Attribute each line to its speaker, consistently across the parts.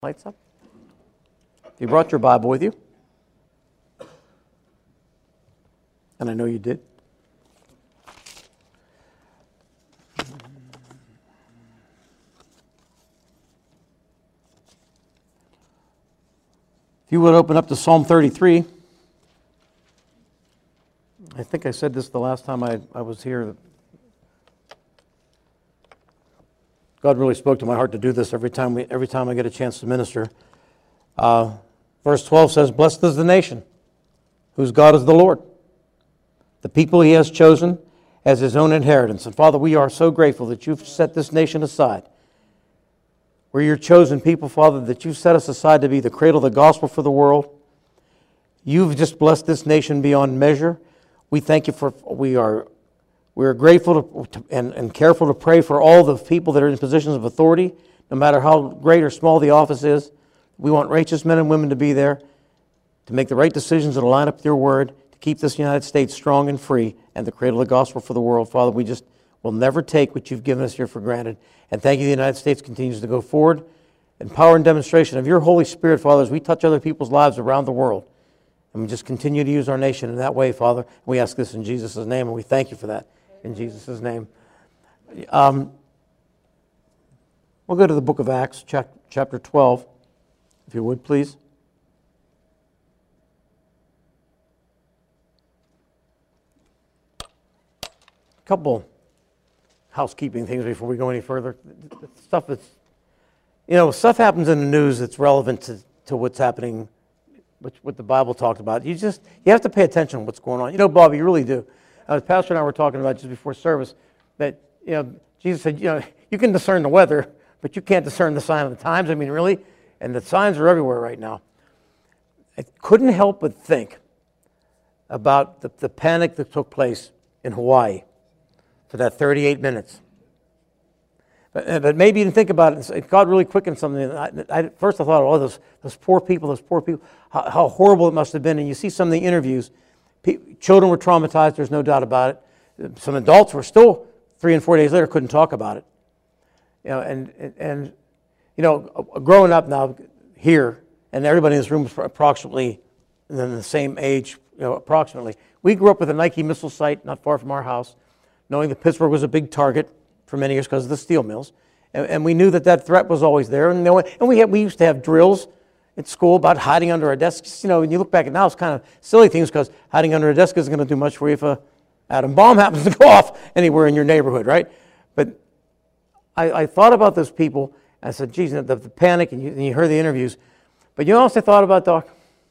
Speaker 1: Lights up. If you brought your Bible with you, and I know you did, if you would open up to Psalm 33. I think I said this the last time I was here. God really spoke to my heart to do this every time I get a chance to minister. Verse 12 says, "Blessed is the nation whose God is the Lord, the people He has chosen as His own inheritance." And Father, we are so grateful that You've set this nation aside. We're Your chosen people, Father, that You've set us aside to be the cradle of the gospel for the world. You've just blessed this nation beyond measure. We thank You for we are grateful and careful to pray for all the people that are in positions of authority, no matter how great or small the office is. We want righteous men and women to be there, to make the right decisions that line up with Your word, to keep this United States strong and free and the cradle of the gospel for the world. Father, we just will never take what You've given us here for granted. And thank You, the United States continues to go forward in power and demonstration of Your Holy Spirit, Father, as we touch other people's lives around the world. And we just continue to use our nation in that way, Father. We ask this in Jesus' name, and we thank You for that. In Jesus' name. We'll go to the book of Acts, chapter 12, if you would, please. A couple housekeeping things before we go any further. Stuff happens in the news that's relevant to what's happening, what the Bible talked about. You have to pay attention to what's going on. Bob, you really do. Pastor and I were talking about just before service that, Jesus said, you can discern the weather, but you can't discern the sign of the times. I mean, really? And the signs are everywhere right now. I couldn't help but think about the panic that took place in Hawaii for that 38 minutes. But maybe you didn't think about it. And God really quickened something. First I thought, those poor people, how horrible it must have been. And you see some of the interviews. Children were traumatized, there's no doubt about it. Some adults were still 3 and 4 days later couldn't talk about it. Growing up now here, and everybody in this room is approximately in the same age, approximately. We grew up with a Nike missile site not far from our house, knowing that Pittsburgh was a big target for many years because of the steel mills, and we knew that threat was always there. And we used to have drills at school about hiding under our desks. When you look back at now, it's kind of silly things because hiding under a desk isn't going to do much for you if an atom bomb happens to go off anywhere in your neighborhood, right? But I thought about those people, and I said, geez, the panic, and you heard the interviews. But you know what else I thought about, Doc?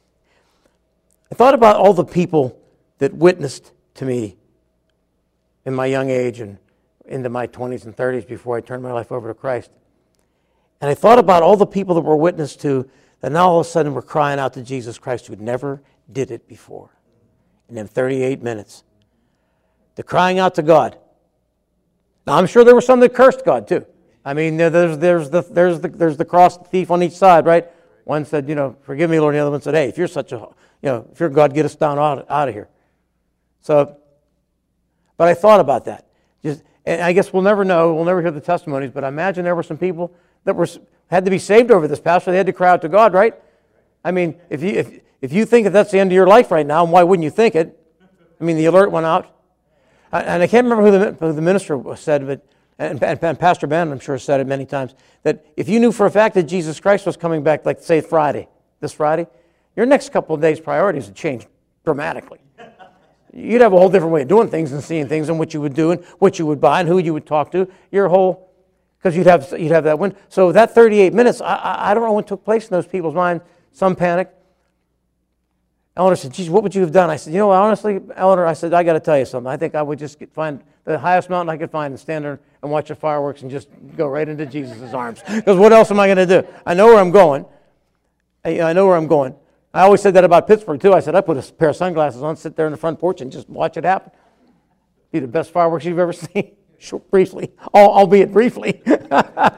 Speaker 1: I thought about all the people that witnessed to me in my young age and into my 20s and 30s before I turned my life over to Christ. And I thought about all the people that were witnessed to that now all of a sudden we're crying out to Jesus Christ who never did it before. In them 38 minutes. They're crying out to God. Now I'm sure there were some that cursed God too. I mean, there's the cross thief on each side, right? One said, forgive me, Lord. And the other one said, hey, if you're if you're God, get us down out of here. So, but I thought about that. And I guess we'll never know. We'll never hear the testimonies. But I imagine there were some people that had to be saved over this, Pastor. They had to cry out to God, right? I mean, if you think that that's the end of your life right now, why wouldn't you think it? I mean, the alert went out. And I can't remember who the minister said, but and Pastor Ben, I'm sure, said it many times, that if you knew for a fact that Jesus Christ was coming back, like, say, this Friday, your next couple of days' priorities would change dramatically. You'd have a whole different way of doing things and seeing things and what you would do and what you would buy and who you would talk to. Because you'd have that win. So that 38 minutes, I don't know what took place in those people's minds. Some panicked. Eleanor said, geez, what would you have done? I said, honestly, Eleanor, I said, I got to tell you something. I think I would just find the highest mountain I could find and stand there and watch the fireworks and just go right into Jesus' arms. Because what else am I going to do? I know where I'm going. I know where I'm going. I always said that about Pittsburgh, too. I said, I put a pair of sunglasses on, sit there in the front porch and just watch it happen. Be the best fireworks you've ever seen. Briefly, albeit briefly. So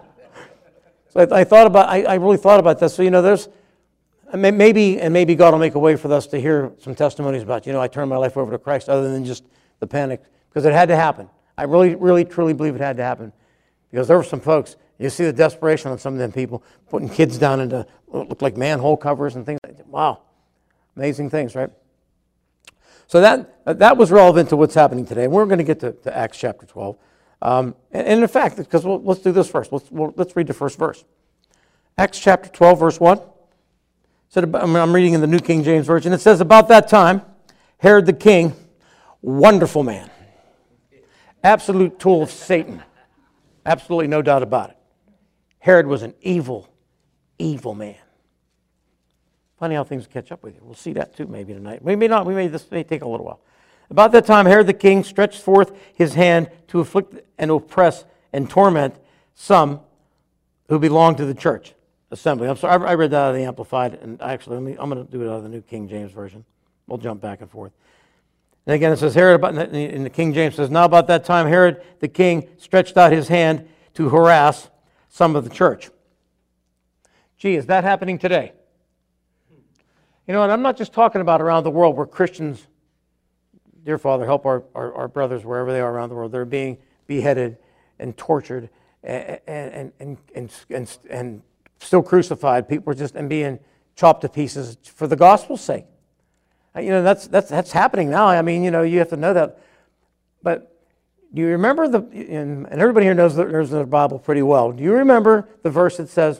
Speaker 1: I really thought about this. So, there's maybe God will make a way for us to hear some testimonies about, I turned my life over to Christ other than just the panic, because it had to happen. I really, really, truly believe it had to happen, because there were some folks, You see the desperation on some of them people putting kids down into what look like manhole covers and things like that. Wow. Amazing things, right? So that was relevant to what's happening today. And we're going to get to Acts chapter 12. And in fact, because let's do this first. Let's read the first verse. Acts chapter 12, verse 1. I'm reading in the New King James Version. It says, about that time, Herod the king, wonderful man, absolute tool of Satan. Absolutely no doubt about it. Herod was an evil, evil man. Funny how things catch up with you. We'll see that too maybe tonight. Maybe not. This may take a little while. About that time, Herod the king stretched forth his hand to afflict and oppress and torment some who belonged to the church assembly. I'm sorry, I read that out of the Amplified, and actually, I'm going to do it out of the New King James Version. We'll jump back and forth. And again, it says, Herod, in the King James says, now about that time, Herod the king stretched out his hand to harass some of the church. Gee, is that happening today? You know, and I'm not just talking about around the world where Christians, dear Father, help our brothers wherever they are around the world. They're being beheaded and tortured and still crucified. People are just being chopped to pieces for the gospel's sake. You know, that's happening now. I mean, you know, you have to know that. But do you remember and everybody here knows the Bible pretty well. Do you remember the verse that says,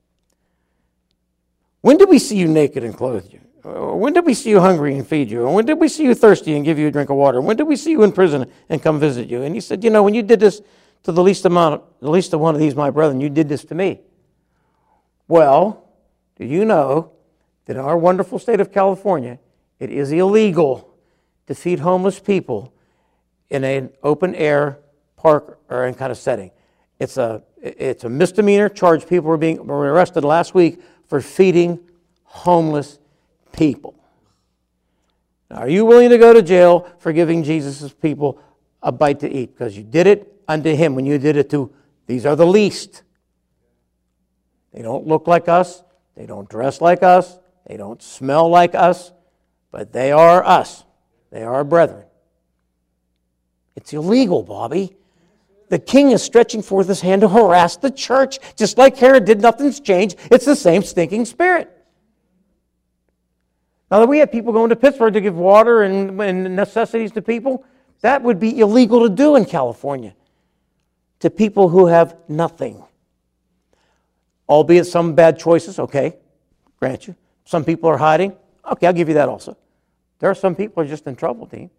Speaker 1: when did we see you naked and clothe you? When did we see you hungry and feed you? When did we see you thirsty and give you a drink of water? When did we see you in prison and come visit you? And he said, you know, when you did this to the least of one of these, my brethren, you did this to me. Well, do you know that in our wonderful state of California, it is illegal to feed homeless people in an open air park or any kind of setting? It's a misdemeanor charge. People were arrested last week for feeding homeless people. Now, are you willing to go to jail for giving Jesus' people a bite to eat? Because you did it unto him when you did it to, these are the least. They don't look like us. They don't dress like us. They don't smell like us. But they are us. They are our brethren. It's illegal, Bobby. The king is stretching forth his hand to harass the church. Just like Herod did, nothing's changed. It's the same stinking spirit. Now that we have people going to Pittsburgh to give water and necessities to people, that would be illegal to do in California to people who have nothing. Albeit some bad choices, okay, grant you. Some people are hiding. Okay, I'll give you that also. There are some people who are just in trouble, Dean.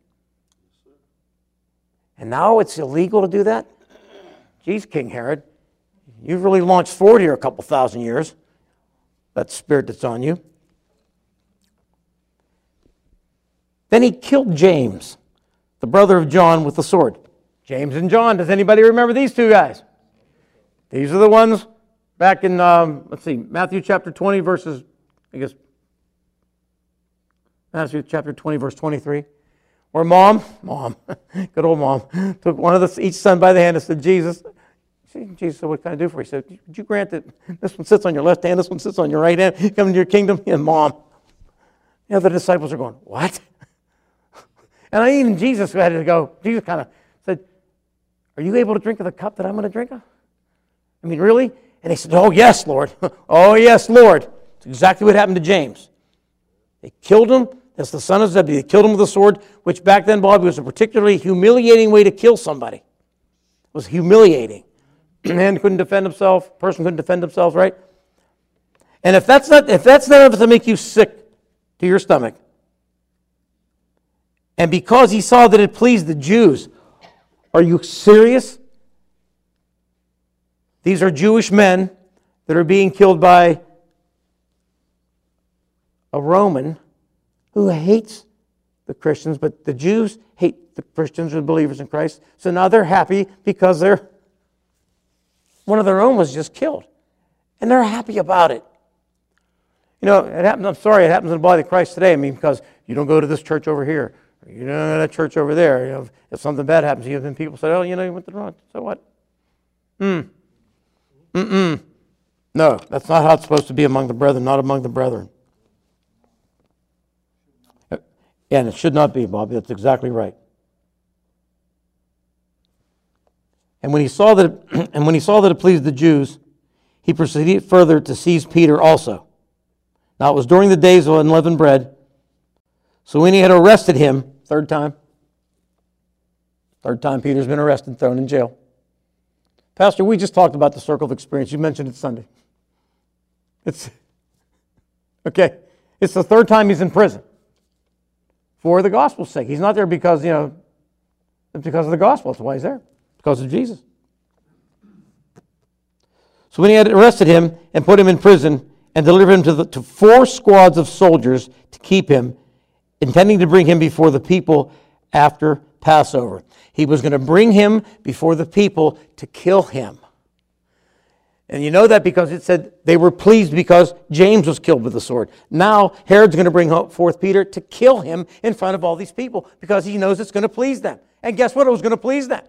Speaker 1: And now it's illegal to do that? Geez, King Herod, you've really launched forward here a couple thousand years. That spirit that's on you. Then he killed James, the brother of John, with the sword. James and John, does anybody remember these two guys? These are the ones back in, Matthew chapter 20, verses, Matthew chapter 20, verse 23. Where mom, good old mom, took one of each son by the hand and said, Jesus said, what can I do for you? He said, would you grant that this one sits on your left hand, this one sits on your right hand, come into your kingdom? And mom. The other disciples are going, what? And even Jesus had to go, Jesus kind of said, are you able to drink of the cup that I'm going to drink of? I mean, really? And they said, oh, yes, Lord. Oh, yes, Lord. It's exactly what happened to James. They killed him. That's the son of Zebedee. They killed him with a sword, which back then, Bob, was a particularly humiliating way to kill somebody. It was humiliating. Man couldn't defend himself. Person couldn't defend themselves, right? And if that's not enough to make you sick to your stomach, and because he saw that it pleased the Jews, are you serious? These are Jewish men that are being killed by a Roman who hates the Christians, but the Jews hate the Christians or believers in Christ. So now they're happy because one of their own was just killed. And they're happy about it. You know, it happens, I'm sorry, it happens in the body of Christ today. I mean, because you don't go to this church over here, or you don't go to that church over there. You know, if something bad happens to you, then people say, oh, you know, you went to the wrong. So what? No, that's not how it's supposed to be among the brethren, not among the brethren. And it should not be, Bobby. That's exactly right. And when he saw that it pleased the Jews, he proceeded further to seize Peter also. Now it was during the days of unleavened bread. So when he had arrested him, third time Peter's been arrested and thrown in jail. Pastor, we just talked about the circle of experience. You mentioned it Sunday. It's the third time he's in prison for the gospel's sake. He's not there because, it's because of the gospel. That's why he's there, because of Jesus. So when he had arrested him and put him in prison and delivered him to 4 squads of soldiers to keep him, intending to bring him before the people after Passover. He was going to bring him before the people to kill him. And you know that because it said they were pleased because James was killed with the sword. Now Herod's going to bring forth Peter to kill him in front of all these people because he knows it's going to please them. And guess what? It was going to please them.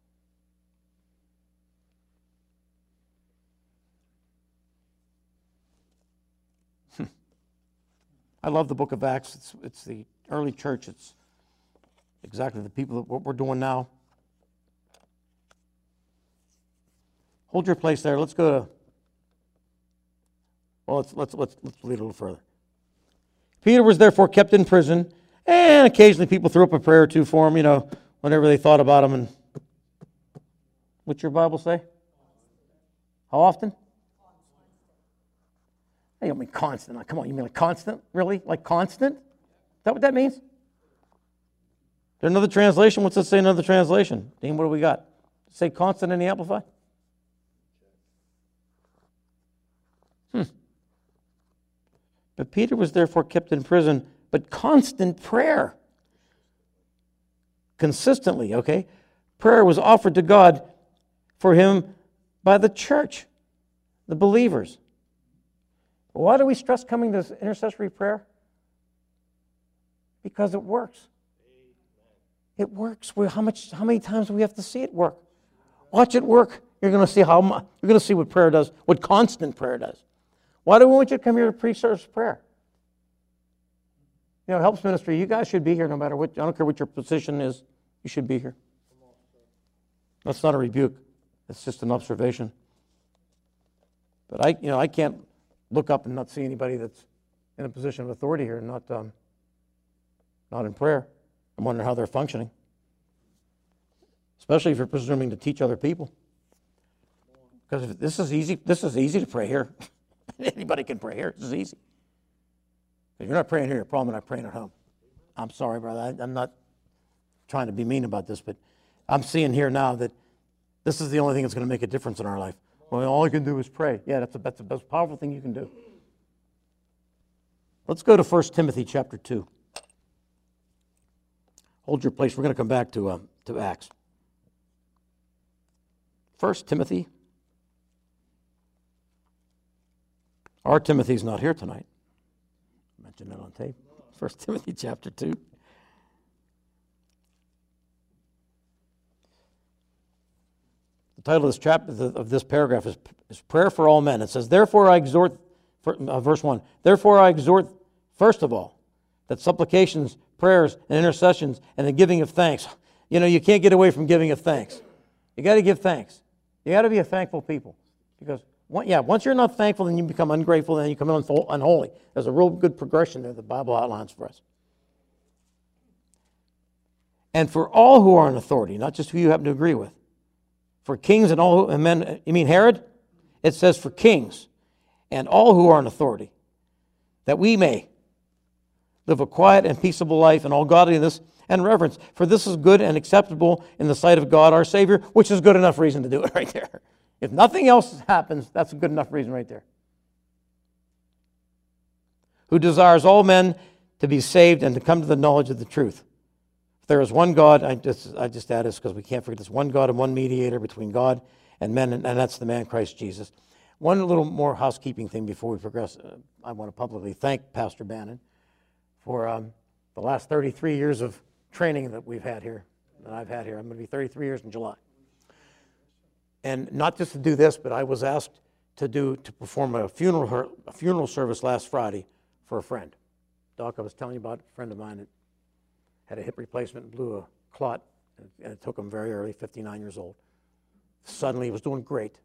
Speaker 1: I love the book of Acts. It's the early church. It's exactly the people that what we're doing now. Hold your place there. Let's go to. Well, let's read a little further. Peter was therefore kept in prison, and occasionally people threw up a prayer or two for him, whenever they thought about him. And what's your Bible say? How often? You don't mean constant. Come on, you mean like constant? Really? Like constant? Is that what that means? Is there another translation? What's it say in another translation? Dean, what do we got? Say constant in the Amplified? But Peter was therefore kept in prison, but constant prayer. Consistently, okay? Prayer was offered to God for him by the church, the believers. Why do we stress coming to intercessory prayer? Because it works. It works. How many times do we have to see it work? Watch it work. You're going to see what prayer does, what constant prayer does. Why do we want you to come here to pre-service prayer? Helps ministry. You guys should be here no matter what. I don't care what your position is. You should be here. That's not a rebuke. It's just an observation. But I can't look up and not see anybody that's in a position of authority here and not in prayer. I'm wondering how they're functioning. Especially if you're presuming to teach other people. Because if this is easy to pray here. Anybody can pray here. This is easy. If you're not praying here, you're probably not praying at home. I'm sorry, brother. I'm not trying to be mean about this, but I'm seeing here now that this is the only thing that's going to make a difference in our life. Well, all I can do is pray. Yeah, that's the most powerful thing you can do. Let's go to 1 Timothy chapter 2. Hold your place. We're going to come back to Acts. 1 Timothy. Our Timothy's not here tonight. I mentioned that on tape. 1 Timothy chapter 2. The title of this chapter, of this paragraph is Prayer for All Men. It says, therefore I exhort, verse 1, therefore I exhort, first of all, that supplications, prayers, and intercessions, and the giving of thanks. You can't get away from giving of thanks. You got to give thanks. You got to be a thankful people. Because, once you're not thankful, then you become ungrateful, and then you become unholy. There's a real good progression there the Bible outlines for us. And for all who are in authority, not just who you happen to agree with. For kings and all and men, you mean Herod? It says for kings and all who are in authority, that we may live a quiet and peaceable life in all godliness and reverence. For this is good and acceptable in the sight of God our Savior, which is good enough reason to do it right there. If nothing else happens, that's a good enough reason right there. Who desires all men to be saved and to come to the knowledge of the truth. If there is one God, I just add this because we can't forget this, one God and one mediator between God and men, and that's the man Christ Jesus. One little more housekeeping thing before we progress. I want to publicly thank Pastor Bannon for the last 33 years of training that we've had here, that I've had here. I'm going to be 33 years in July. And not just to do this, but I was asked to perform a funeral service last Friday for a friend. Doc, I was telling you about a friend of mine that had a hip replacement and blew a clot, and it took him very early, 59 years old. Suddenly, he was doing great.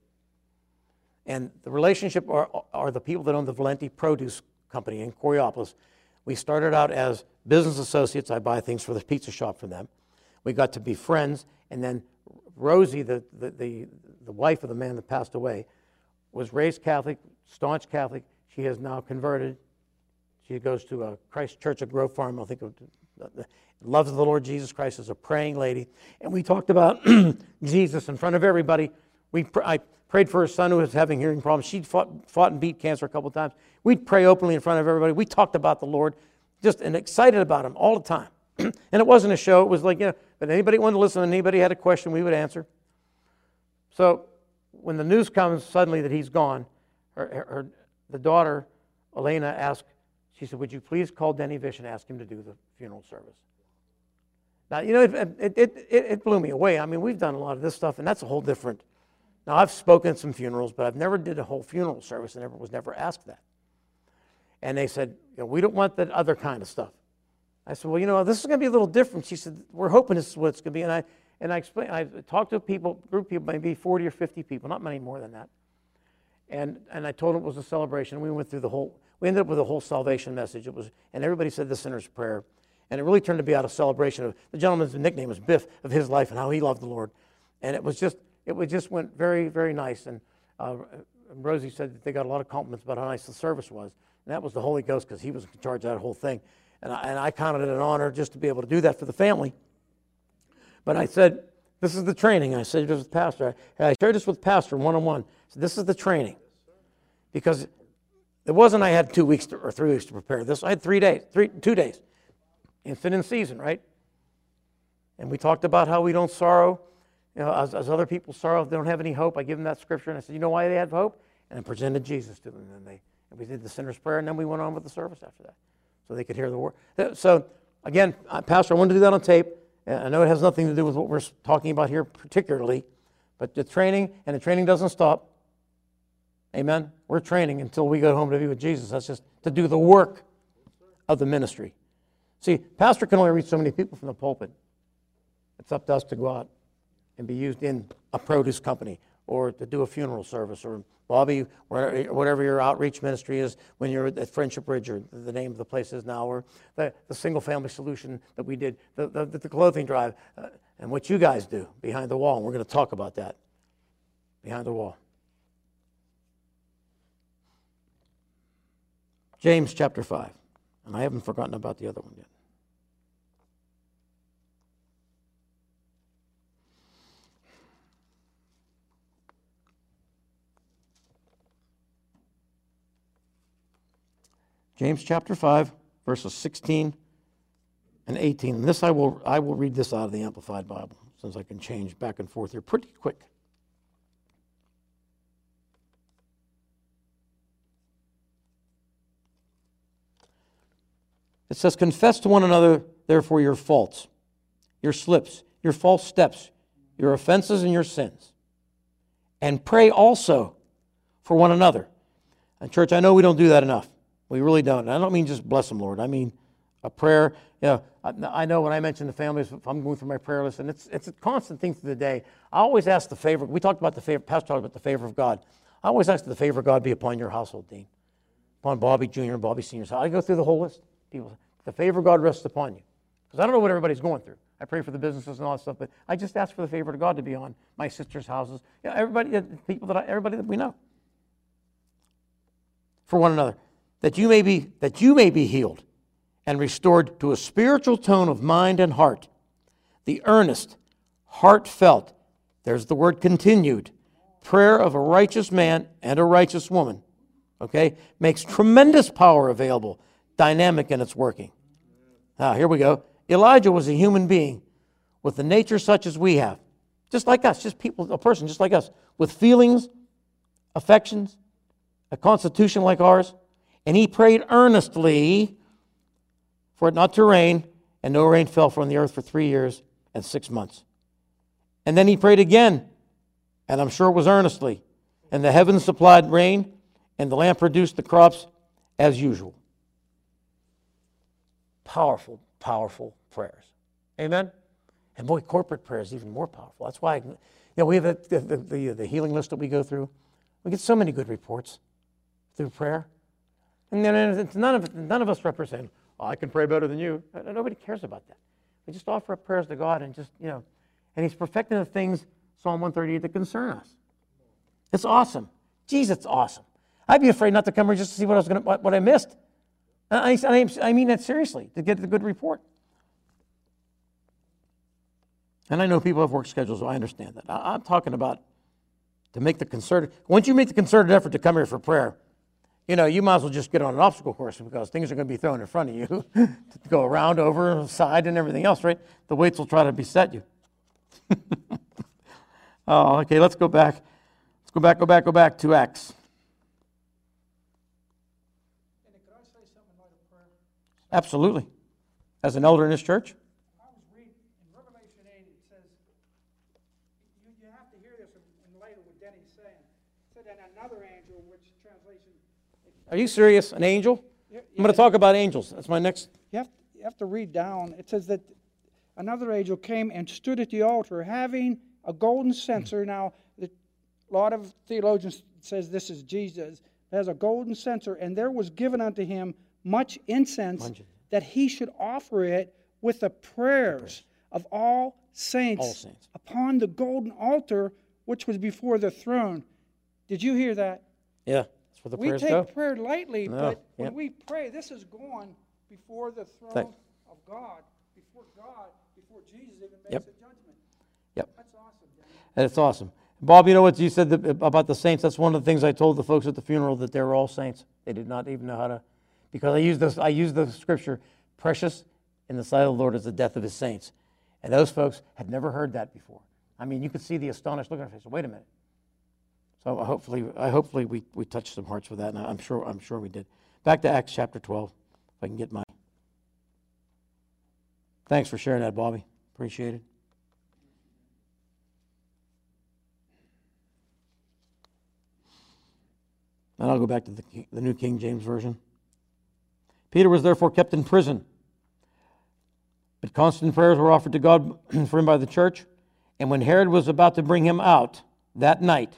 Speaker 1: And the relationship are the people that own the Valenti Produce Company in Coraopolis. We started out as business associates. I buy things for the pizza shop for them. We got to be friends, and then Rosie, the wife of the man that passed away, was raised Catholic, staunch Catholic. She has now converted. She goes to a Christ Church at Grove Farm. I think loves the Lord Jesus Christ, is a praying lady. And we talked about Jesus in front of everybody. I prayed for her son who was having hearing problems. She'd fought and beat cancer a couple of times. We'd pray openly in front of everybody. We talked about the Lord, just and excited about him all the time. And it wasn't a show. It was like, but anybody wanted to listen, and anybody had a question, we would answer. So when the news comes suddenly that he's gone, the daughter, Elena, asked, she said, would you please call Denny Vish and ask him to do the funeral service? Now, it blew me away. I mean, we've done a lot of this stuff, and that's a whole different. Now, I've spoken at some funerals, but I've never did a whole funeral service and was never asked that. And they said, we don't want that other kind of stuff. I said, well, this is going to be a little different. She said, we're hoping this is what it's going to be. And I explained, I talked to a group of people, maybe 40 or 50 people, not many more than that. And I told them it was a celebration. We ended up with a whole salvation message. And everybody said the sinner's prayer. And it really turned to be out a celebration of, the gentleman's nickname was Biff, of his life and how he loved the Lord. And it just went very, very nice. And Rosie said that they got a lot of compliments about how nice the service was. And that was the Holy Ghost, because he was in charge of that whole thing. And I counted it an honor just to be able to do that for the family. But I said, this is the training. I said this with Pastor. I shared this with Pastor one-on-one. So this is the training. Because it wasn't I had 2 weeks or 3 weeks to prepare this. I had 2 days. Infant in season, right? And we talked about how we don't sorrow. As other people sorrow, if they don't have any hope. I give them that scripture, and I said, you know why they have hope? And I presented Jesus to them. And we did the sinner's prayer, and then we went on with the service after that, so they could hear the word. So, again, Pastor, I wanted to do that on tape. I know it has nothing to do with what we're talking about here particularly, but the training doesn't stop. Amen? We're training until we go home to be with Jesus. That's just to do the work of the ministry. See, Pastor can only reach so many people from the pulpit. It's up to us to go out and be used in a produce company, or to do a funeral service, or Bobby, whatever your outreach ministry is when you're at Friendship Ridge, or the name of the place is now, or the single family solution that we did, the clothing drive, and what you guys do behind the wall. And we're going to talk about that behind the wall. James chapter 5. And I haven't forgotten about the other one yet. James chapter 5, verses 16 and 18. And this I will read this out of the Amplified Bible, since I can change back and forth here pretty quick. It says, confess to one another, therefore, your faults, your slips, your false steps, your offenses and your sins. And pray also for one another. And church, I know we don't do that enough. We really don't. And I don't mean just bless them, Lord. I mean a prayer. I know when I mention the families, if I'm going through my prayer list, and it's a constant thing through the day. I always ask the favor. We talked about the favor. Pastor talked about the favor of God. I always ask that the favor of God be upon your household, Dean. Upon Bobby Jr. and Bobby Sr.'s house. I go through the whole list. People, the favor of God rests upon you. Because I don't know what everybody's going through. I pray for the businesses and all that stuff, but I just ask for the favor of God to be on my sister's houses. Everybody that we know. For one another. That you may be healed and restored to a spiritual tone of mind and heart. The earnest, heartfelt, there's the word continued, prayer of a righteous man and a righteous woman, okay, makes tremendous power available, dynamic in its working. Now, here we go. Elijah was a human being with a nature such as we have, just like us, a person just like us, with feelings, affections, a constitution like ours, and he prayed earnestly for it not to rain, and no rain fell from the earth for 3 years and 6 months. And then he prayed again, and I'm sure it was earnestly, and the heavens supplied rain, and the land produced the crops as usual. Powerful, powerful prayers. Amen? And boy, corporate prayer is even more powerful. That's why You know, we have the healing list that we go through. We get so many good reports through prayer. And then none of us represent, oh, I can pray better than you. Nobody cares about that. We just offer up prayers to God and just, and He's perfecting the things, Psalm 138, that concern us. It's awesome. Geez, it's awesome. I'd be afraid not to come here just to see what I missed. I mean that seriously, to get the good report. And I know people have work schedules, so I understand that. I'm talking about to make the concerted, once you make the concerted effort to come here for prayer, you might as well just get on an obstacle course because things are going to be thrown in front of you to go around, over, side, and everything else, right? The weights will try to beset you. Oh, okay, let's go back. Let's go back to Acts.
Speaker 2: Could I say something in light of prayer?
Speaker 1: Absolutely. As an elder in this church.
Speaker 2: I was reading in Revelation 8, it says, you have to hear this in light of what Denny's saying. It said, and another angel, which translation...
Speaker 1: Are you serious? An angel?
Speaker 2: Yeah,
Speaker 1: I'm going to talk about angels. That's my next...
Speaker 2: You have to read down. It says that another angel came and stood at the altar having a golden censer. Now, a lot of theologians says this is Jesus. It has a golden censer, and there was given unto him much incense that he should offer it with the prayers of all saints upon the golden altar which was before the throne. Did you hear that?
Speaker 1: Yeah, that's where the prayers go.
Speaker 2: We take prayer lightly, but when we pray, this is going before the throne of God, before Jesus even makes a judgment.
Speaker 1: Yep.
Speaker 2: That's awesome, Dan.
Speaker 1: And it's awesome. Bob, you know what you said about the saints? That's one of the things I told the folks at the funeral, that they were all saints. They did not even know how to, because I used the scripture, precious in the sight of the Lord is the death of his saints. And those folks had never heard that before. I mean, you could see the astonished look on their face. Wait a minute. So hopefully we touched some hearts with that, and I'm sure we did. Back to Acts chapter 12, if I can get my... Thanks for sharing that, Bobby. Appreciate it. And I'll go back to the New King James Version. Peter was therefore kept in prison, but constant prayers were offered to God for him by the church. And when Herod was about to bring him out that night,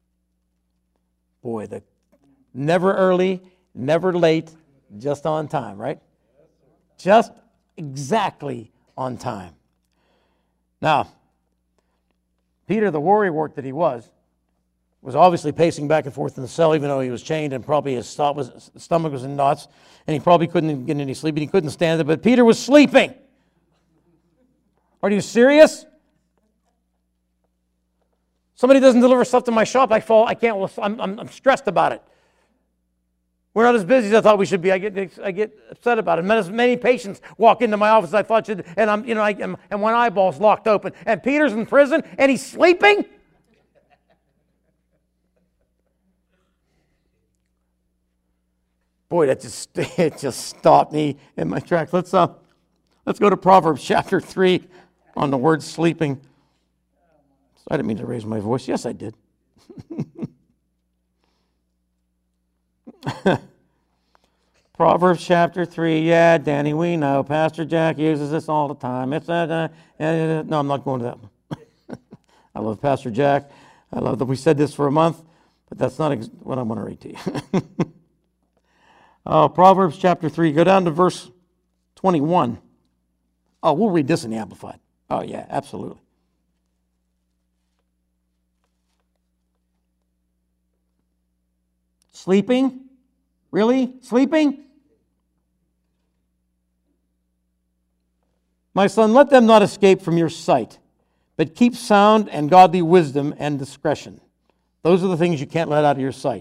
Speaker 1: boy, never early, never late, just on time, right? Just exactly on time. Now, Peter, the warrior wart that he was obviously pacing back and forth in the cell, even though he was chained, and probably his stomach was in knots, and he probably couldn't get any sleep, and he couldn't stand it, but Peter was sleeping. Are you serious? Somebody doesn't deliver stuff to my shop, I can't, I'm stressed about it. We're not as busy as I thought we should be. I get upset about it. As many patients walk into my office, I thought should, and and one eyeball's locked open, and Peter's in prison, and he's sleeping? Boy, it just stopped me in my tracks. Let's go to Proverbs chapter 3 on the word sleeping. I didn't mean to raise my voice. Yes, I did. Proverbs chapter 3. Yeah, Danny, we know. Pastor Jack uses this all the time. No, I'm not going to that one. I love Pastor Jack. I love that we said this for a month, but that's not what I want to read to you. Proverbs chapter 3, go down to verse 21. Oh, we'll read this in the Amplified. Oh, yeah, absolutely. Sleeping? Really? Sleeping? My son, let them not escape from your sight, but keep sound and godly wisdom and discretion. Those are the things you can't let out of your sight.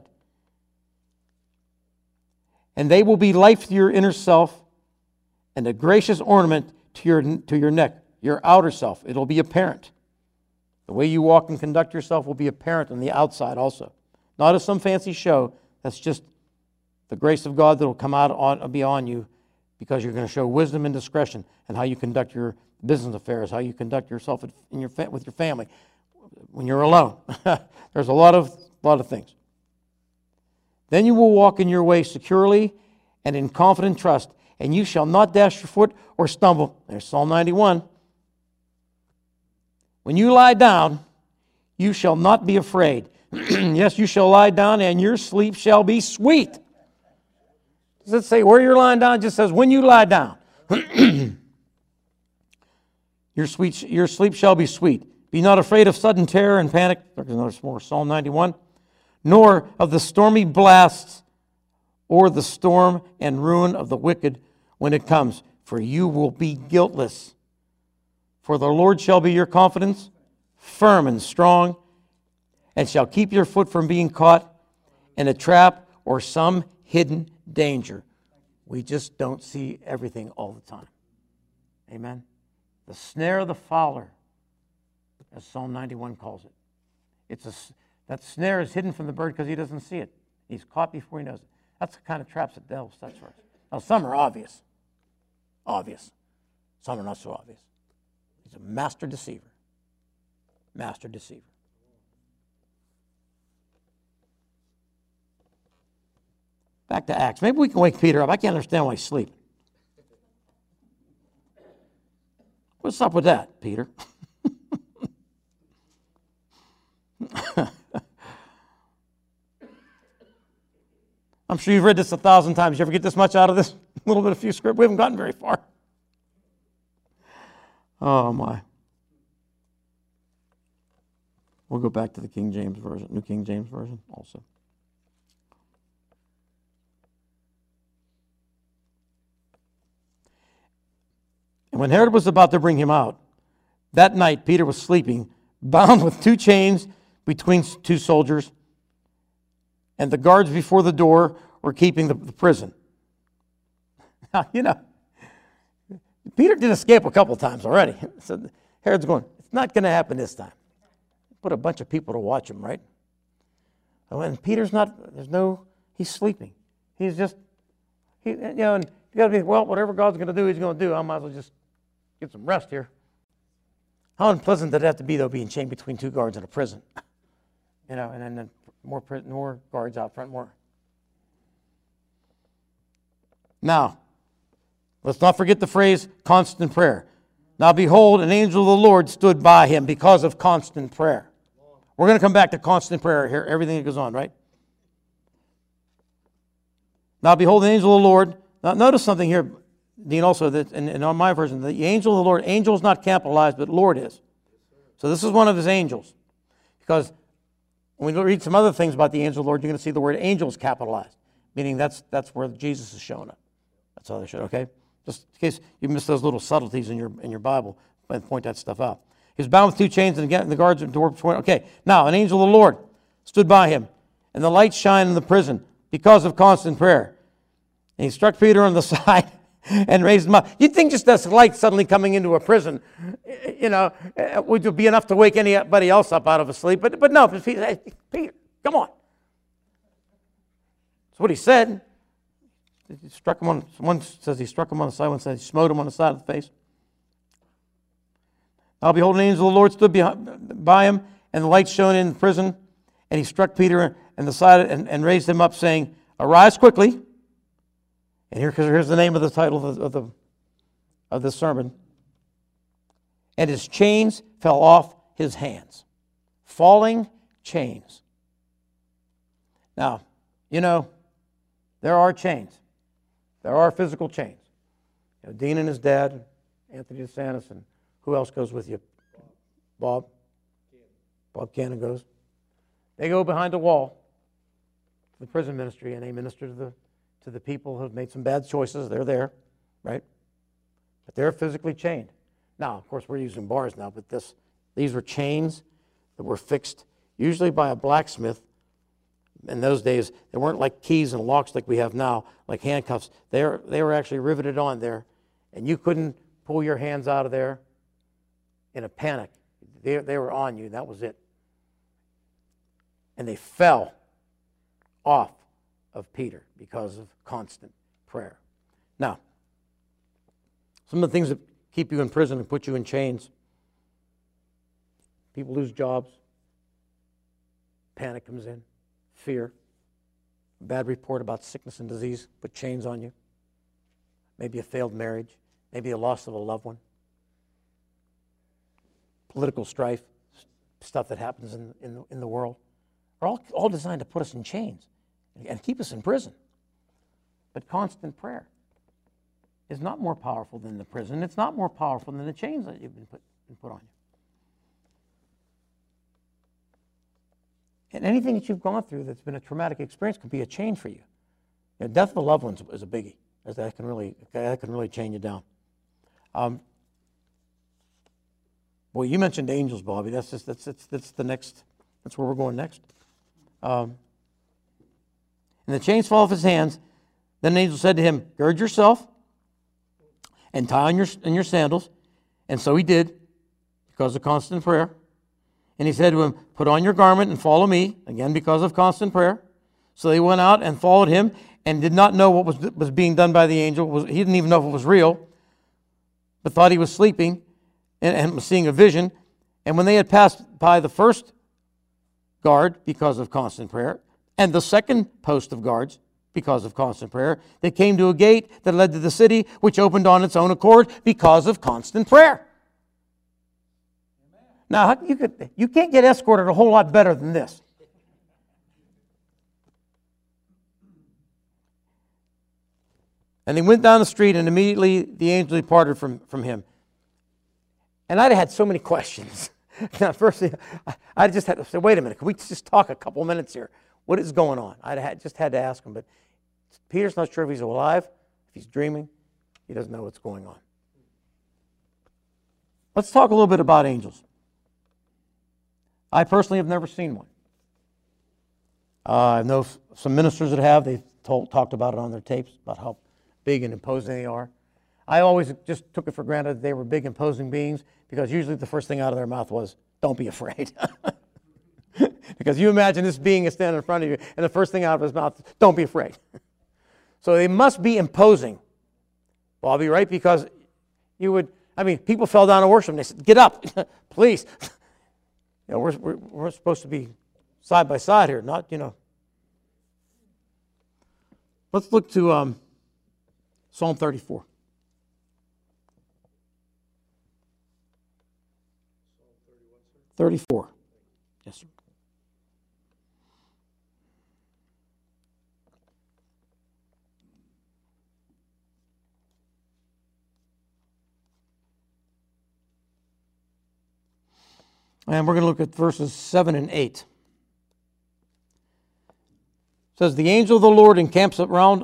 Speaker 1: And they will be life to your inner self and a gracious ornament to your neck, your outer self. It'll be apparent. The way you walk and conduct yourself will be apparent on the outside also. Not as some fancy show. That's just the grace of God that will come out be on you, because you're going to show wisdom and discretion in how you conduct your business affairs, how you conduct yourself with your family when you're alone. There's a lot of things. Then you will walk in your way securely and in confident trust, and you shall not dash your foot or stumble. There's Psalm 91. When you lie down, you shall not be afraid. Yes, you shall lie down, and your sleep shall be sweet. Does it say where you're lying down? It just says when you lie down. Your sleep shall be sweet. Be not afraid of sudden terror and panic. There's another more, Psalm 91. Nor of the stormy blasts or the storm and ruin of the wicked when it comes. For you will be guiltless. For the Lord shall be your confidence, firm and strong, and shall keep your foot from being caught in a trap or some hidden danger. We just don't see everything all the time. Amen. The snare of the fowler, as Psalm 91 calls it. That snare is hidden from the bird because he doesn't see it. He's caught before he knows it. That's the kind of traps that the devil sets for us. Now, some are obvious. Obvious. Some are not so obvious. He's a master deceiver. Master deceiver. Back to Acts. Maybe we can wake Peter up. I can't understand why he's sleeping. What's up with that, Peter? I'm sure you've read this 1,000 times. You ever get this much out of this little bit of few script? We haven't gotten very far. Oh, my. We'll go back to the King James Version, New King James Version also. And when Herod was about to bring him out, that night Peter was sleeping, bound with 2 chains between 2 soldiers, and the guards before the door were keeping the prison. Now, you know, Peter did escape a couple times already. So Herod's going, it's not going to happen this time. Put a bunch of people to watch him, right? And Peter's not, he's sleeping. He's just, and you got to be, well, whatever God's going to do, he's going to do. I might as well just get some rest here. How unpleasant did it have to be, though, being chained between 2 guards in a prison? And then more guards out front, more. Now, let's not forget the phrase constant prayer. Now behold, an angel of the Lord stood by him because of constant prayer. We're going to come back to constant prayer here, everything that goes on, right? Now behold, the angel of the Lord. Now notice something here, Dean, also, that in on my version, the angel of the Lord, angel is not capitalized, but Lord is. So this is one of his angels. Because when we read some other things about the angel of the Lord, you're going to see the word angel is capitalized, meaning that's where Jesus is showing up. That's how they should, okay? Just in case you miss those little subtleties in your Bible, and point that stuff out. He was bound with 2 chains, and again the guards at the door between. Okay, now an angel of the Lord stood by him, and the light shined in the prison because of constant prayer. And he struck Peter on the side and raised him up. You'd think just this light suddenly coming into a prison, would be enough to wake anybody else up out of a sleep. But no, Peter, come on. That's what he said. He struck him on. One says he struck him on the side. One says he smote him on the side of the face. Now behold, an angel of the Lord stood by him, and the light shone in the prison. And he struck Peter on the side and raised him up, saying, "Arise quickly." And here's the name of the title of this sermon. And his chains fell off his hands. Falling chains. Now, there are chains. There are physical chains. Dean and his dad, Anthony DeSantis, and who else goes with you? Bob Cannon goes. They go behind a wall to the prison ministry, and they minister to the people who have made some bad choices. They're there, right? But they're physically chained. Now, of course, we're using bars now, but these were chains that were fixed usually by a blacksmith. In those days, they weren't like keys and locks like we have now, like handcuffs. They were actually riveted on there, and you couldn't pull your hands out of there in a panic. They were on you, and that was it. And they fell off of Peter because of constant prayer. Now, some of the things that keep you in prison and put you in chains. People lose jobs. Panic comes in. Fear. A bad report about sickness and disease put chains on you. Maybe a failed marriage. Maybe a loss of a loved one. Political strife stuff that happens in the world are all designed to put us in chains and keep us in prison. But constant prayer is not more powerful than the prison. It's not more powerful than the chains that you've been put on you. And anything that you've gone through that's been a traumatic experience can be a chain for you. Death of a loved one is a biggie. That can really chain you down. Well, you mentioned angels, Bobby. That's the next. That's where we're going next. And the chains fall off his hands. Then an angel said to him, "Gird yourself and tie on your sandals." And so he did, because of constant prayer. And he said to him, "Put on your garment and follow me," again because of constant prayer. So they went out and followed him, and did not know what was being done by the angel. He didn't even know if it was real, but thought he was sleeping and was seeing a vision. And when they had passed by the first guard because of constant prayer, and the second post of guards because of constant prayer, they came to a gate that led to the city, which opened on its own accord because of constant prayer. Now, you can't get escorted a whole lot better than this. And they went down the street, and immediately the angel departed from him. And I'd had so many questions. Now, first, I just had to say, wait a minute, can we just talk a couple minutes here? What is going on? Just had to ask him, but Peter's not sure if he's alive, if he's dreaming. He doesn't know what's going on. Let's talk a little bit about angels. I personally have never seen one. I know some ministers that have. They've talked about it on their tapes, about how big and imposing they are. I always just took it for granted that they were big, imposing beings, because usually the first thing out of their mouth was, "Don't be afraid." Because you imagine this being is standing in front of you, and the first thing out of his mouth is, "Don't be afraid." So they must be imposing, Bobby, right? Because people fell down to worship, and they said, "Get up, please." We're supposed to be side by side here, not. Let's look to Psalm 34. 34. Yes, sir. And we're going to look at verses 7 and 8. It says, the angel of the Lord encamps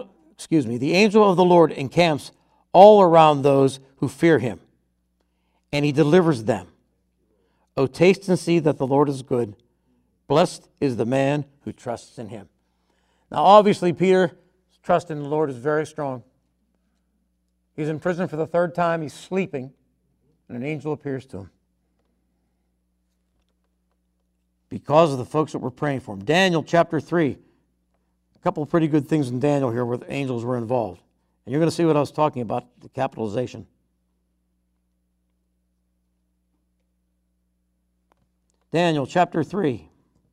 Speaker 1: all around those who fear him, and he delivers them. O taste and see that the Lord is good. Blessed is the man who trusts in him. Now, obviously, Peter's trust in the Lord is very strong. He's in prison for the third time. He's sleeping, and an angel appears to him. Because of the folks that were praying for him. Daniel chapter 3. A couple of pretty good things in Daniel here where the angels were involved. And you're going to see what I was talking about, the capitalization. Daniel chapter 3.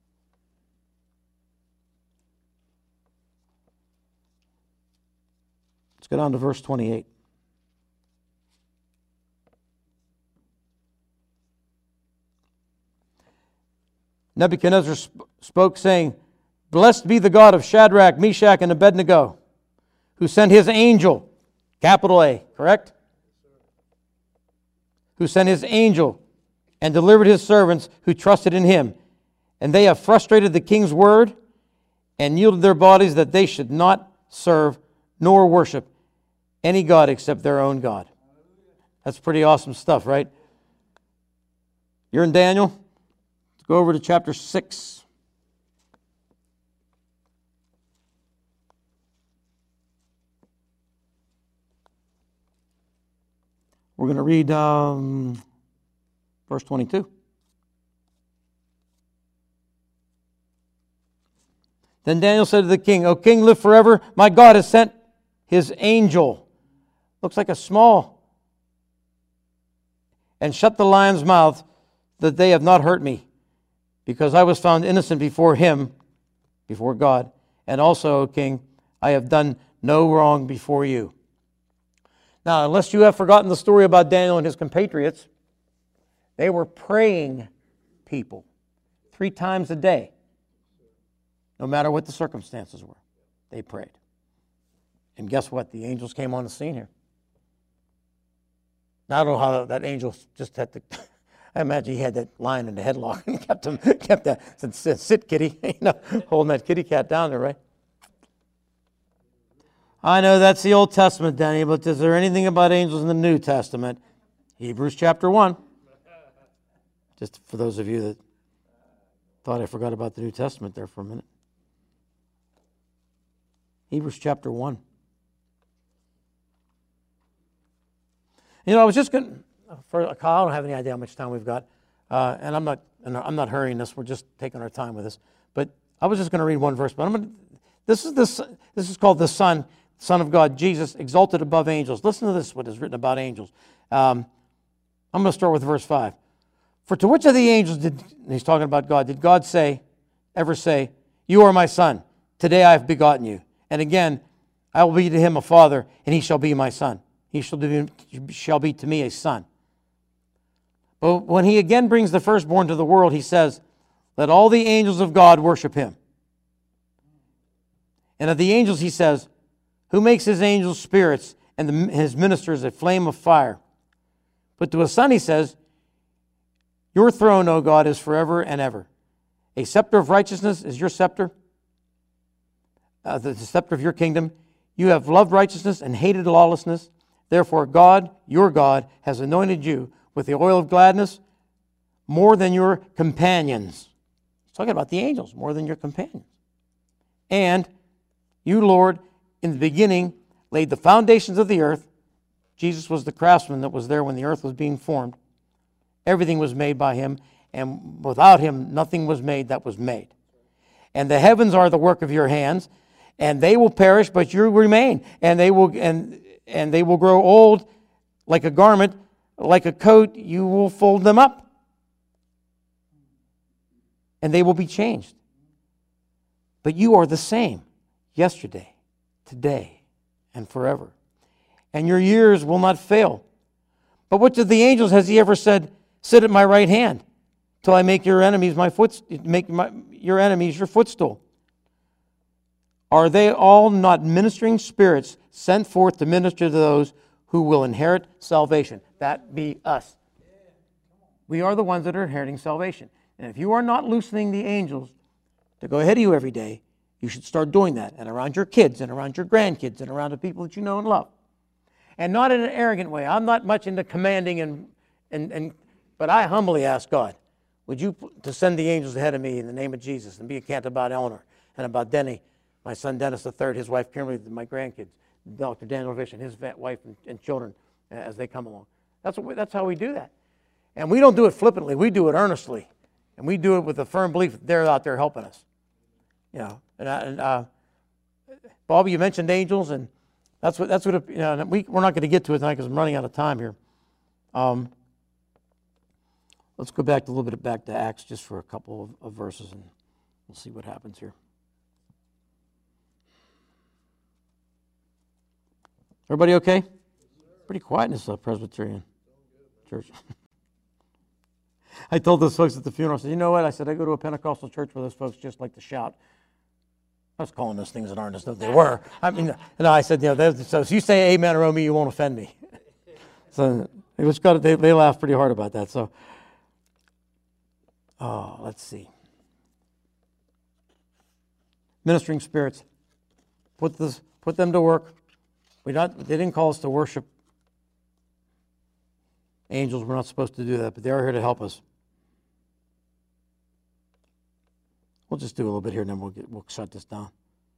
Speaker 1: Let's go down to verse 28. Nebuchadnezzar spoke, saying, Blessed be the God of Shadrach, Meshach, and Abednego, who sent his angel, capital A, correct? Who sent his angel and delivered his servants who trusted in him. And they have frustrated the king's word and yielded their bodies that they should not serve nor worship any god except their own God. That's pretty awesome stuff, right? You're in Daniel? Let's go over to chapter 6. We're going to read verse 22. Then Daniel said to the king, O king, live forever. My God has sent his angel. Looks like a small. And shut the lion's mouth, that they have not hurt me, because I was found innocent before him, before God. And also, O king, I have done no wrong before you. Now, unless you have forgotten the story about Daniel and his compatriots, they were praying people. 3 times a day. No matter what the circumstances were, they prayed. And guess what? The angels came on the scene here. Now, I don't know how that angel just had to... I imagine he had that lion in the headlock and kept that, said, sit, kitty, holding that kitty cat down there, right? I know that's the Old Testament, Danny, but is there anything about angels in the New Testament? Hebrews chapter 1. Just for those of you that thought I forgot about the New Testament there for a minute. Hebrews chapter 1. I was just going to, I don't have any idea how much time we've got, and I'm not hurrying this. We're just taking our time with this. But I was just going to read one verse. But this is called the Son of God, Jesus, exalted above angels. Listen to this, what is written about angels. I'm going to start with verse 5. For to which of the angels he's talking about God, did God ever say, you are my son, today I have begotten you. And again, I will be to him a father, and he shall be my son. He shall be to me a son. But when he again brings the firstborn to the world, he says, let all the angels of God worship him. And of the angels he says, who makes his angels spirits and his ministers a flame of fire. But to a son he says, your throne, O God, is forever and ever. A scepter of righteousness is your scepter, the scepter of your kingdom. You have loved righteousness and hated lawlessness. Therefore, God, your God, has anointed you with the oil of gladness more than your companions. He's talking about the angels, more than your companions. And you, Lord, in the beginning laid the foundations of the earth. Jesus was the craftsman that was there when the earth was being formed. Everything was made by him, and without him nothing was made that was made. And the heavens are the work of your hands, and they will perish, but you remain, and they will grow old like a garment, like a coat, you will fold them up. And they will be changed. But you are the same yesterday, today, and forever. And your years will not fail. But which of the angels has he ever said, sit at my right hand till I make your enemies your enemies your footstool? Are they all not ministering spirits sent forth to minister to those who will inherit salvation? That be us. We are the ones that are inheriting salvation. And if you are not loosening the angels to go ahead of you every day, you should start doing that, and around your kids and around your grandkids and around the people that you know and love. And not in an arrogant way. I'm not much into commanding, but I humbly ask God, would you to send the angels ahead of me in the name of Jesus, and be a cant about Eleanor and about Denny, my son Dennis III, his wife Kimberly, my grandkids, Dr. Daniel Vish and his wife and children as they come along. That's how we do that. And we don't do it flippantly. We do it earnestly. And we do it with a firm belief that they're out there helping us. Bob, you mentioned angels, and that's what we're not going to get to it tonight because I'm running out of time here. Let's go back a little bit back to Acts just for a couple of verses, and we'll see what happens here. Everybody okay? Pretty quiet in this Presbyterian church. I told those folks at the funeral, I said, you know what? I said, I go to a Pentecostal church where those folks just like to shout. I was calling those things that aren't as though they were. I mean, I said, so if you say amen or oh me, you won't offend me. So they laughed pretty hard about that. So, let's see. Ministering spirits. Put them to work. They didn't call us to worship angels. We're not supposed to do that, but they are here to help us. We'll just do a little bit here, and then we'll shut this down.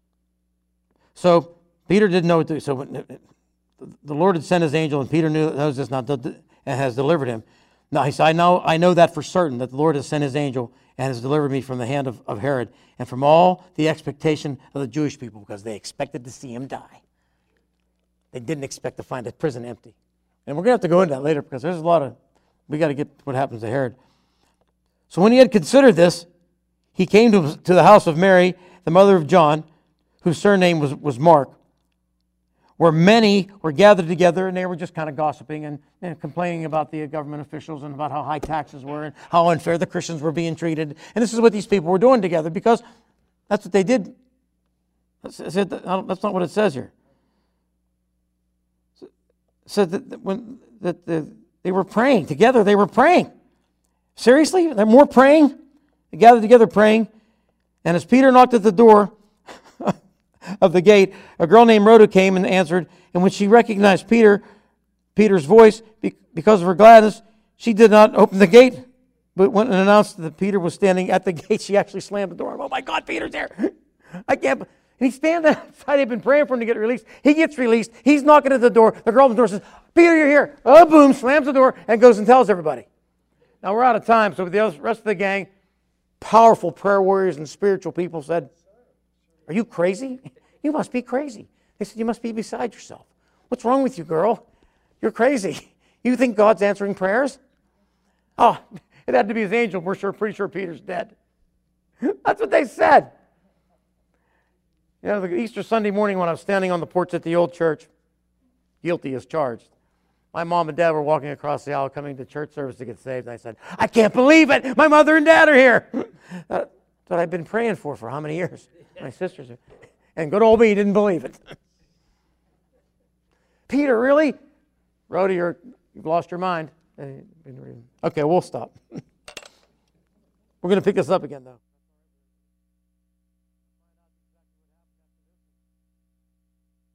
Speaker 1: So Peter didn't know what to do. So the Lord had sent his angel, and Peter knows this now and has delivered him. Now he said, I know that for certain, that the Lord has sent his angel and has delivered me from the hand of Herod and from all the expectation of the Jewish people, because they expected to see him die. They didn't expect to find the prison empty. And we're going to have to go into that later, because there's we got to get what happens to Herod. So when he had considered this, he came to the house of Mary, the mother of John, whose surname was Mark, where many were gathered together, and they were just kind of gossiping and complaining about the government officials and about how high taxes were and how unfair the Christians were being treated. And this is what these people were doing together, because that's what they did. That's not what it says here. It said that they were praying together. They were praying. Seriously? They're more praying? They gathered together praying. And as Peter knocked at the door of the gate, a girl named Rhoda came and answered. And when she recognized Peter's voice, because of her gladness, she did not open the gate, but went and announced that Peter was standing at the gate. She actually slammed the door. Oh my God, Peter's there. I can't. And he's standing outside. They've been praying for him to get released. He gets released. He's knocking at the door. The girl at the door says, Peter, you're here. Oh, boom, slams the door and goes and tells everybody. Now we're out of time, so the rest of the gang, powerful prayer warriors and spiritual people, said, are you crazy? You must be crazy. They said, you must be beside yourself. What's wrong with you, girl? You're crazy. You think God's answering prayers? Oh, it had to be his angel. We're pretty sure Peter's dead. That's what they said. You know, the Easter Sunday morning when I was standing on the porch at the old church, guilty as charged, my mom and dad were walking across the aisle coming to church service to get saved. And I said, I can't believe it. My mother and dad are here. That's what I've been praying for how many years? My sisters. And good old me didn't believe it. Peter, really? Rhoda, you've lost your mind. Okay, we'll stop. We're going to pick this up again, though.